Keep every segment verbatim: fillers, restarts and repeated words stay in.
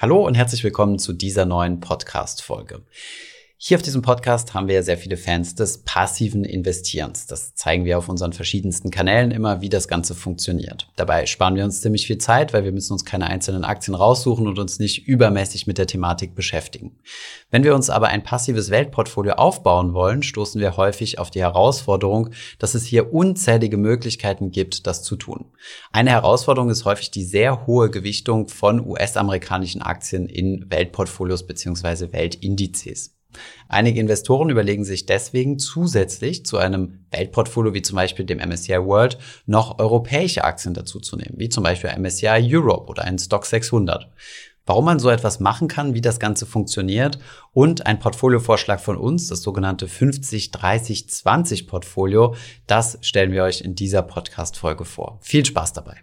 Hallo und herzlich willkommen zu dieser neuen Podcast-Folge. Hier auf diesem Podcast haben wir sehr viele Fans des passiven Investierens. Das zeigen wir auf unseren verschiedensten Kanälen immer, wie das Ganze funktioniert. Dabei sparen wir uns ziemlich viel Zeit, weil wir müssen uns keine einzelnen Aktien raussuchen und uns nicht übermäßig mit der Thematik beschäftigen. Wenn wir uns aber ein passives Weltportfolio aufbauen wollen, stoßen wir häufig auf die Herausforderung, dass es hier unzählige Möglichkeiten gibt, das zu tun. Eine Herausforderung ist häufig die sehr hohe Gewichtung von U S-amerikanischen Aktien in Weltportfolios bzw. Weltindizes. Einige Investoren überlegen sich deswegen zusätzlich zu einem Weltportfolio wie zum Beispiel dem M S C I World noch europäische Aktien dazuzunehmen, wie zum Beispiel M S C I Europe oder einen Stoxx sechshundert. Warum man so etwas machen kann, wie das Ganze funktioniert und ein Portfoliovorschlag von uns, das sogenannte fünfzig dreißig zwanzig Portfolio, das stellen wir euch in dieser Podcast-Folge vor. Viel Spaß dabei!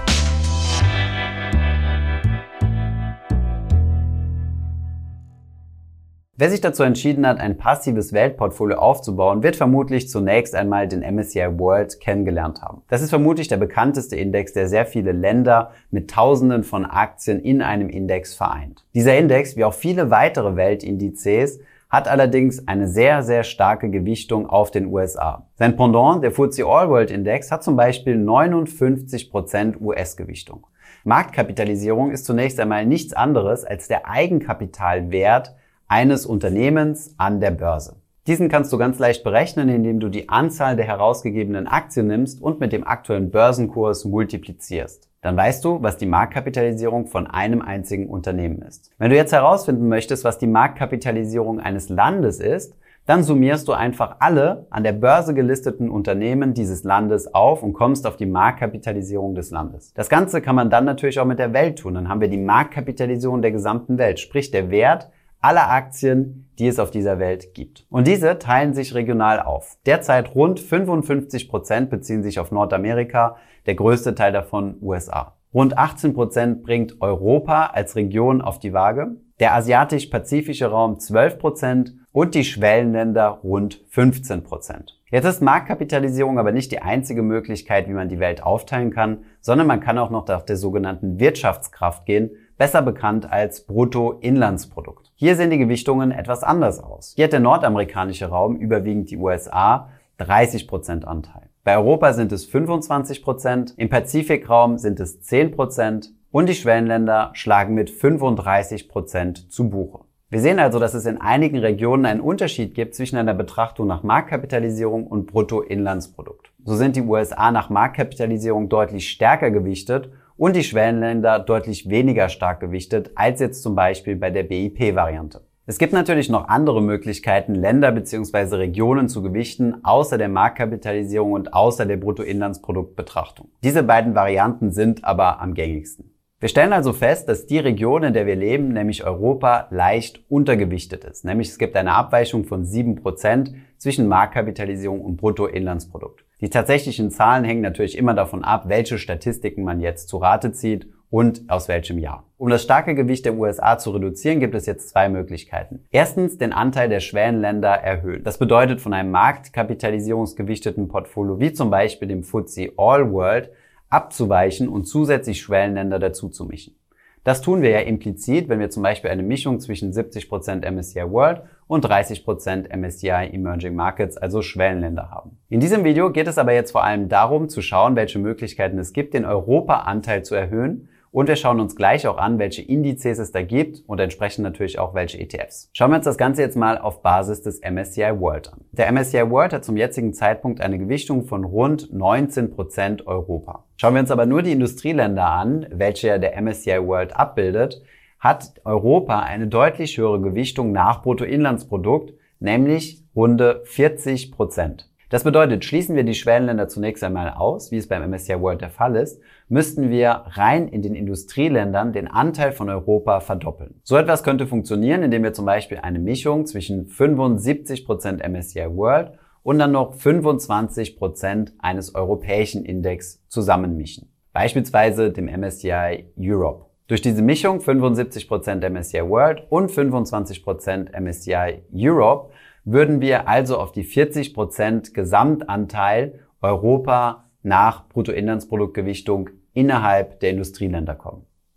Wer sich dazu entschieden hat, ein passives Weltportfolio aufzubauen, wird vermutlich zunächst einmal den M S C I World kennengelernt haben. Das ist vermutlich der bekannteste Index, der sehr viele Länder mit Tausenden von Aktien in einem Index vereint. Dieser Index, wie auch viele weitere Weltindizes, hat allerdings eine sehr, sehr starke Gewichtung auf den U S A. Sein Pendant, der F T S E All World Index, hat zum Beispiel neunundfünfzig Prozent U S-Gewichtung. Marktkapitalisierung ist zunächst einmal nichts anderes als der Eigenkapitalwert eines Unternehmens an der Börse. Diesen kannst du ganz leicht berechnen, indem du die Anzahl der herausgegebenen Aktien nimmst und mit dem aktuellen Börsenkurs multiplizierst. Dann weißt du, was die Marktkapitalisierung von einem einzigen Unternehmen ist. Wenn du jetzt herausfinden möchtest, was die Marktkapitalisierung eines Landes ist, dann summierst du einfach alle an der Börse gelisteten Unternehmen dieses Landes auf und kommst auf die Marktkapitalisierung des Landes. Das Ganze kann man dann natürlich auch mit der Welt tun. Dann haben wir die Marktkapitalisierung der gesamten Welt, sprich der Wert aller Aktien, die es auf dieser Welt gibt. Und diese teilen sich regional auf. Derzeit rund fünfundfünfzig Prozent beziehen sich auf Nordamerika, der größte Teil davon U S A. Rund achtzehn Prozent bringt Europa als Region auf die Waage, der asiatisch-pazifische Raum zwölf Prozent und die Schwellenländer rund fünfzehn Prozent. Jetzt ist Marktkapitalisierung aber nicht die einzige Möglichkeit, wie man die Welt aufteilen kann, sondern man kann auch noch nach der sogenannten Wirtschaftskraft gehen, besser bekannt als Bruttoinlandsprodukt. Hier sehen die Gewichtungen etwas anders aus. Hier hat der nordamerikanische Raum, überwiegend die U S A, dreißig Prozent Anteil. Bei Europa sind es fünfundzwanzig Prozent, im Pazifikraum sind es zehn Prozent und die Schwellenländer schlagen mit fünfunddreißig Prozent zu Buche. Wir sehen also, dass es in einigen Regionen einen Unterschied gibt zwischen einer Betrachtung nach Marktkapitalisierung und Bruttoinlandsprodukt. So sind die U S A nach Marktkapitalisierung deutlich stärker gewichtet und die Schwellenländer deutlich weniger stark gewichtet als jetzt zum Beispiel bei der B I P-Variante. Es gibt natürlich noch andere Möglichkeiten, Länder bzw. Regionen zu gewichten, außer der Marktkapitalisierung und außer der Bruttoinlandsproduktbetrachtung. Diese beiden Varianten sind aber am gängigsten. Wir stellen also fest, dass die Region, in der wir leben, nämlich Europa, leicht untergewichtet ist. Nämlich es gibt eine Abweichung von sieben Prozent zwischen Marktkapitalisierung und Bruttoinlandsprodukt. Die tatsächlichen Zahlen hängen natürlich immer davon ab, welche Statistiken man jetzt zu Rate zieht und aus welchem Jahr. Um das starke Gewicht der U S A zu reduzieren, gibt es jetzt zwei Möglichkeiten. Erstens den Anteil der Schwellenländer erhöhen. Das bedeutet, von einem marktkapitalisierungsgewichteten Portfolio wie zum Beispiel dem F T S E All World abzuweichen und zusätzlich Schwellenländer dazu zu mischen. Das tun wir ja implizit, wenn wir zum Beispiel eine Mischung zwischen siebzig Prozent M S C I World und dreißig Prozent M S C I Emerging Markets, also Schwellenländer haben. In diesem Video geht es aber jetzt vor allem darum, zu schauen, welche Möglichkeiten es gibt, den Europa-Anteil zu erhöhen. Und wir schauen uns gleich auch an, welche Indizes es da gibt und entsprechend natürlich auch welche E T Fs. Schauen wir uns das Ganze jetzt mal auf Basis des M S C I World an. Der M S C I World hat zum jetzigen Zeitpunkt eine Gewichtung von rund neunzehn Prozent Europa. Schauen wir uns aber nur die Industrieländer an, welche der M S C I World abbildet, hat Europa eine deutlich höhere Gewichtung nach Bruttoinlandsprodukt, nämlich runde vierzig Prozent. Das bedeutet, schließen wir die Schwellenländer zunächst einmal aus, wie es beim M S C I World der Fall ist, müssten wir rein in den Industrieländern den Anteil von Europa verdoppeln. So etwas könnte funktionieren, indem wir zum Beispiel eine Mischung zwischen fünfundsiebzig Prozent M S C I World und dann noch fünfundzwanzig Prozent eines europäischen Index zusammenmischen. Beispielsweise dem M S C I Europe. Durch diese Mischung fünfundsiebzig Prozent M S C I World und fünfundzwanzig Prozent M S C I Europe würden wir also auf die vierzig Prozent Gesamtanteil Europa nach Bruttoinlandsproduktgewichtung innerhalb der Industrieländer kommen.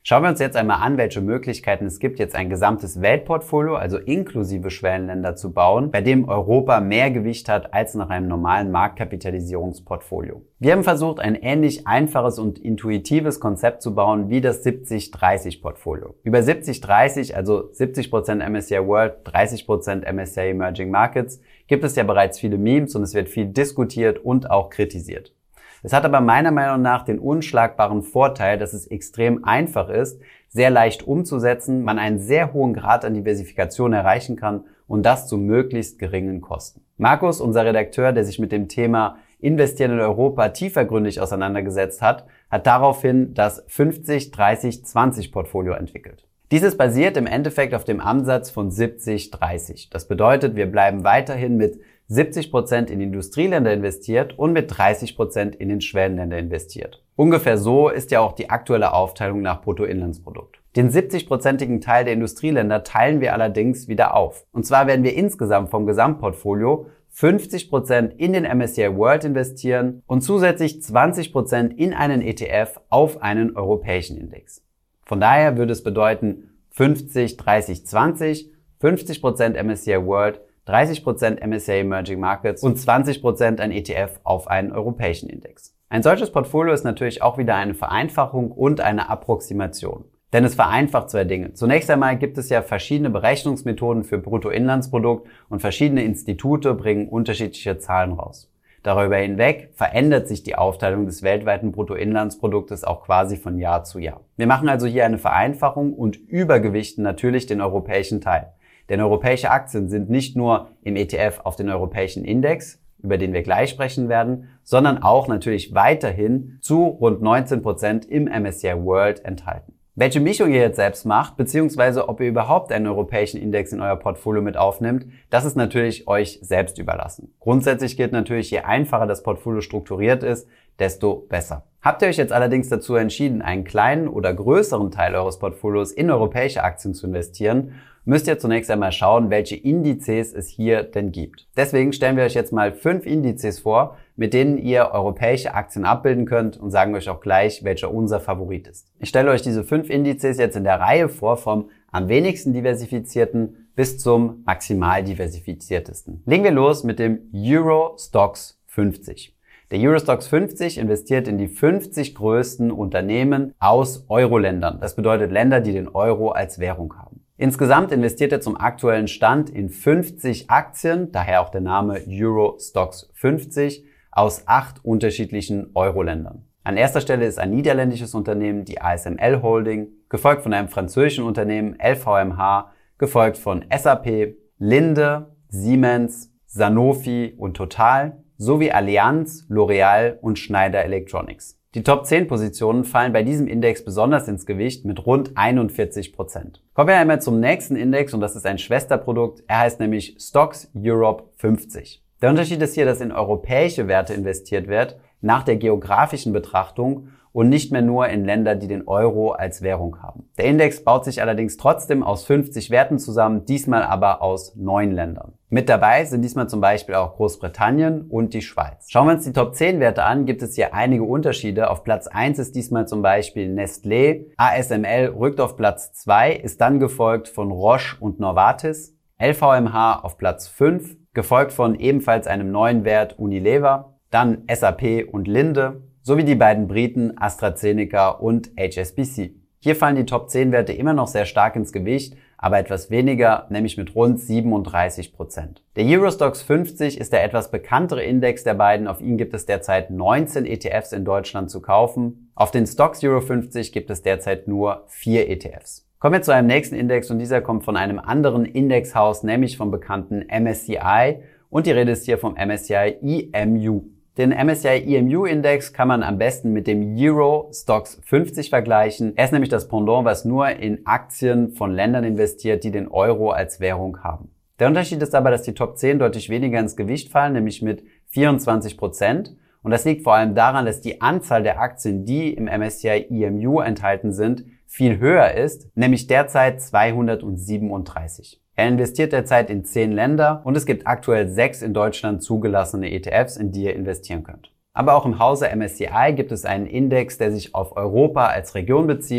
Schauen wir uns jetzt einmal an, welche Möglichkeiten es gibt, jetzt ein gesamtes Weltportfolio, also inklusive Schwellenländer, zu bauen, bei dem Europa mehr Gewicht hat als nach einem normalen Marktkapitalisierungsportfolio. Wir haben versucht, ein ähnlich einfaches und intuitives Konzept zu bauen wie das siebzig dreißig Portfolio. Über siebzig dreißig, also siebzig Prozent M S C I World, dreißig Prozent M S C I Emerging Markets, gibt es ja bereits viele Memes und es wird viel diskutiert und auch kritisiert. Es hat aber meiner Meinung nach den unschlagbaren Vorteil, dass es extrem einfach ist, sehr leicht umzusetzen, man einen sehr hohen Grad an Diversifikation erreichen kann und das zu möglichst geringen Kosten. Markus, unser Redakteur, der sich mit dem Thema Investieren in Europa tiefergründig auseinandergesetzt hat, hat daraufhin das fünfzig dreißig zwanzig Portfolio entwickelt. Dieses basiert im Endeffekt auf dem Ansatz von siebzig dreißig. Das bedeutet, wir bleiben weiterhin mit siebzig Prozent in Industrieländer investiert und mit dreißig Prozent in den Schwellenländer investiert. Ungefähr so ist ja auch die aktuelle Aufteilung nach Bruttoinlandsprodukt. Den siebzig-prozentigen Teil der Industrieländer teilen wir allerdings wieder auf. Und zwar werden wir insgesamt vom Gesamtportfolio fünfzig Prozent in den M S C I World investieren und zusätzlich zwanzig Prozent in einen E T F auf einen europäischen Index. Von daher würde es bedeuten fünfzig dreißig zwanzig, fünfzig Prozent M S C I World, dreißig Prozent M S C I Emerging Markets und zwanzig Prozent ein E T F auf einen europäischen Index. Ein solches Portfolio ist natürlich auch wieder eine Vereinfachung und eine Approximation. Denn es vereinfacht zwei Dinge. Zunächst einmal gibt es ja verschiedene Berechnungsmethoden für Bruttoinlandsprodukt und verschiedene Institute bringen unterschiedliche Zahlen raus. Darüber hinweg verändert sich die Aufteilung des weltweiten Bruttoinlandsproduktes auch quasi von Jahr zu Jahr. Wir machen also hier eine Vereinfachung und übergewichten natürlich den europäischen Teil. Denn europäische Aktien sind nicht nur im E T F auf den europäischen Index, über den wir gleich sprechen werden, sondern auch natürlich weiterhin zu rund neunzehn Prozent im M S C I World enthalten. Welche Mischung ihr jetzt selbst macht, beziehungsweise ob ihr überhaupt einen europäischen Index in euer Portfolio mit aufnimmt, das ist natürlich euch selbst überlassen. Grundsätzlich gilt natürlich, je einfacher das Portfolio strukturiert ist, desto besser. Habt ihr euch jetzt allerdings dazu entschieden, einen kleinen oder größeren Teil eures Portfolios in europäische Aktien zu investieren, müsst ihr zunächst einmal schauen, welche Indizes es hier denn gibt. Deswegen stellen wir euch jetzt mal fünf Indizes vor, mit denen ihr europäische Aktien abbilden könnt und sagen euch auch gleich, welcher unser Favorit ist. Ich stelle euch diese fünf Indizes jetzt in der Reihe vor, vom am wenigsten diversifizierten bis zum maximal diversifiziertesten. Legen wir los mit dem Euro Stoxx fünfzig. Der Euro Stoxx fünfzig investiert in die fünfzig größten Unternehmen aus Euro-Ländern. Das bedeutet Länder, die den Euro als Währung haben. Insgesamt investiert er zum aktuellen Stand in fünfzig Aktien, daher auch der Name Euro Stoxx fünfzig, aus acht unterschiedlichen Euro-Ländern. An erster Stelle ist ein niederländisches Unternehmen, die A S M L Holding, gefolgt von einem französischen Unternehmen, L V M H, gefolgt von S A P, Linde, Siemens, Sanofi und Total, sowie Allianz, L'Oreal und Schneider Electronics. Die Top zehn Positionen fallen bei diesem Index besonders ins Gewicht mit rund einundvierzig Prozent. Kommen wir einmal zum nächsten Index und das ist ein Schwesterprodukt. Er heißt nämlich Stoxx Europe fünfzig. Der Unterschied ist hier, dass in europäische Werte investiert wird, nach der geografischen Betrachtung und nicht mehr nur in Länder, die den Euro als Währung haben. Der Index baut sich allerdings trotzdem aus fünfzig Werten zusammen, diesmal aber aus neun Ländern. Mit dabei sind diesmal zum Beispiel auch Großbritannien und die Schweiz. Schauen wir uns die Top zehn Werte an, gibt es hier einige Unterschiede. Auf Platz eins ist diesmal zum Beispiel Nestlé, A S M L rückt auf Platz zwei, ist dann gefolgt von Roche und Novartis, L V M H auf Platz fünf, gefolgt von ebenfalls einem neuen Wert Unilever, dann S A P und Linde, sowie die beiden Briten AstraZeneca und H S B C. Hier fallen die Top zehn Werte immer noch sehr stark ins Gewicht, aber etwas weniger, nämlich mit rund siebenunddreißig Prozent. Der Euro Stoxx fünfzig ist der etwas bekanntere Index der beiden. Auf ihn gibt es derzeit neunzehn E T Fs in Deutschland zu kaufen. Auf den Stoxx Euro fünfzig gibt es derzeit nur vier E T Fs. Kommen wir zu einem nächsten Index und dieser kommt von einem anderen Indexhaus, nämlich vom bekannten M S C I und die Rede ist hier vom M S C I E M U. Den M S C I E M U-Index kann man am besten mit dem Euro Stoxx fünfzig vergleichen. Er ist nämlich das Pendant, was nur in Aktien von Ländern investiert, die den Euro als Währung haben. Der Unterschied ist aber, dass die Top zehn deutlich weniger ins Gewicht fallen, nämlich mit vierundzwanzig Prozent. Und das liegt vor allem daran, dass die Anzahl der Aktien, die im M S C I E M U enthalten sind, viel höher ist, nämlich derzeit zweihundertsiebenunddreißig. Er investiert derzeit in zehn Länder und es gibt aktuell sechs in Deutschland zugelassene E T Fs, in die ihr investieren könnt. Aber auch im Hause M S C I gibt es einen Index, der sich auf Europa als Region bezieht,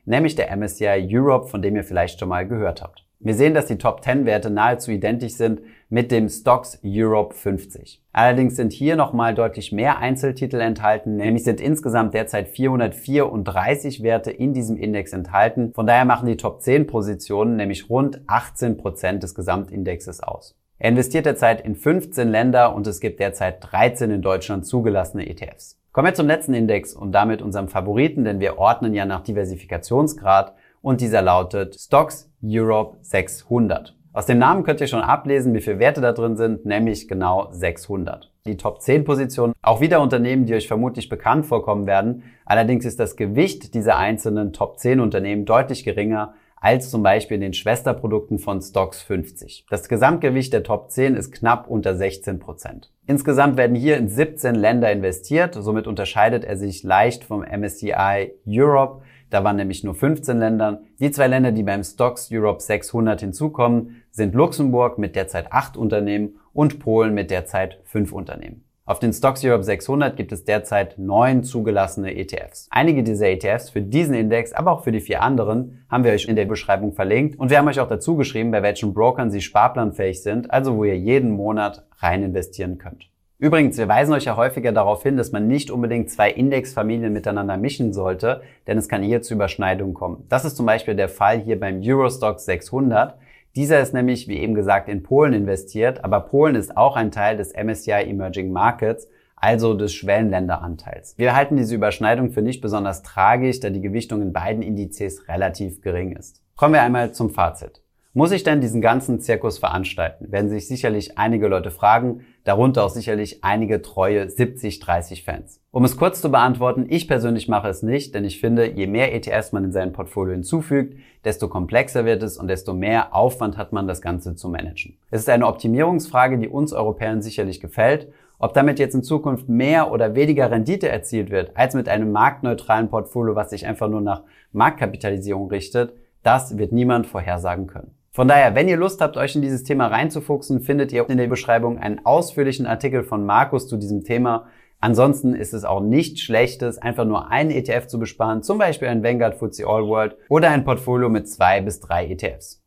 nämlich der M S C I Europe, von dem ihr vielleicht schon mal gehört habt. Wir sehen, dass die Top zehn Werte nahezu identisch sind mit dem Stoxx Europe fünfzig. Allerdings sind hier nochmal deutlich mehr Einzeltitel enthalten, nämlich sind insgesamt derzeit vierhundertvierunddreißig Werte in diesem Index enthalten. Von daher machen die Top zehn Positionen nämlich rund achtzehn Prozent des Gesamtindexes aus. Er investiert derzeit in fünfzehn Länder und es gibt derzeit dreizehn in Deutschland zugelassene E T Fs. Kommen wir zum letzten Index und damit unserem Favoriten, denn wir ordnen ja nach Diversifikationsgrad und dieser lautet Stoxx Europe sechshundert. Aus dem Namen könnt ihr schon ablesen, wie viele Werte da drin sind, nämlich genau sechshundert. Die Top zehn Positionen, auch wieder Unternehmen, die euch vermutlich bekannt vorkommen werden. Allerdings ist das Gewicht dieser einzelnen Top zehn Unternehmen deutlich geringer als zum Beispiel in den Schwesterprodukten von Stoxx fünfzig. Das Gesamtgewicht der Top zehn ist knapp unter sechzehn Prozent. Insgesamt werden hier in siebzehn Länder investiert, somit unterscheidet er sich leicht vom M S C I Europe. Da waren nämlich nur fünfzehn Länder. Die zwei Länder, die beim Stoxx Europe sechshundert hinzukommen, sind Luxemburg mit derzeit acht Unternehmen und Polen mit derzeit fünf Unternehmen. Auf den Stoxx Europe sechshundert gibt es derzeit neun zugelassene E T Fs. Einige dieser E T Fs für diesen Index, aber auch für die vier anderen, haben wir euch in der Beschreibung verlinkt. Und wir haben euch auch dazu geschrieben, bei welchen Brokern sie sparplanfähig sind, also wo ihr jeden Monat rein investieren könnt. Übrigens, wir weisen euch ja häufiger darauf hin, dass man nicht unbedingt zwei Indexfamilien miteinander mischen sollte, denn es kann hier zu Überschneidungen kommen. Das ist zum Beispiel der Fall hier beim Euro Stoxx sechshundert. Dieser ist nämlich, wie eben gesagt, in Polen investiert, aber Polen ist auch ein Teil des M S C I Emerging Markets, also des Schwellenländeranteils. Wir halten diese Überschneidung für nicht besonders tragisch, da die Gewichtung in beiden Indizes relativ gering ist. Kommen wir einmal zum Fazit. Muss ich denn diesen ganzen Zirkus veranstalten? Werden sich sicherlich einige Leute fragen, darunter auch sicherlich einige treue siebzig dreißig Fans. Um es kurz zu beantworten, ich persönlich mache es nicht, denn ich finde, je mehr E T Fs man in sein Portfolio hinzufügt, desto komplexer wird es und desto mehr Aufwand hat man, das Ganze zu managen. Es ist eine Optimierungsfrage, die uns Europäern sicherlich gefällt. Ob damit jetzt in Zukunft mehr oder weniger Rendite erzielt wird, als mit einem marktneutralen Portfolio, was sich einfach nur nach Marktkapitalisierung richtet, das wird niemand vorhersagen können. Von daher, wenn ihr Lust habt, euch in dieses Thema reinzufuchsen, findet ihr in der Beschreibung einen ausführlichen Artikel von Markus zu diesem Thema. Ansonsten ist es auch nichts Schlechtes, einfach nur einen E T F zu besparen, zum Beispiel ein Vanguard F T S E All World oder ein Portfolio mit zwei bis drei E T Fs.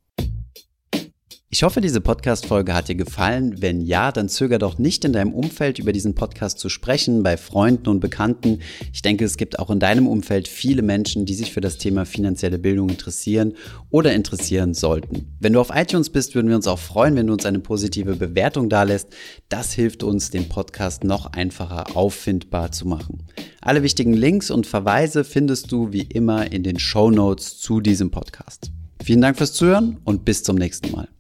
Ich hoffe, diese Podcast-Folge hat dir gefallen. Wenn ja, dann zöger doch nicht, in deinem Umfeld über diesen Podcast zu sprechen, bei Freunden und Bekannten. Ich denke, es gibt auch in deinem Umfeld viele Menschen, die sich für das Thema finanzielle Bildung interessieren oder interessieren sollten. Wenn du auf iTunes bist, würden wir uns auch freuen, wenn du uns eine positive Bewertung dalässt. Das hilft uns, den Podcast noch einfacher auffindbar zu machen. Alle wichtigen Links und Verweise findest du wie immer in den Shownotes zu diesem Podcast. Vielen Dank fürs Zuhören und bis zum nächsten Mal.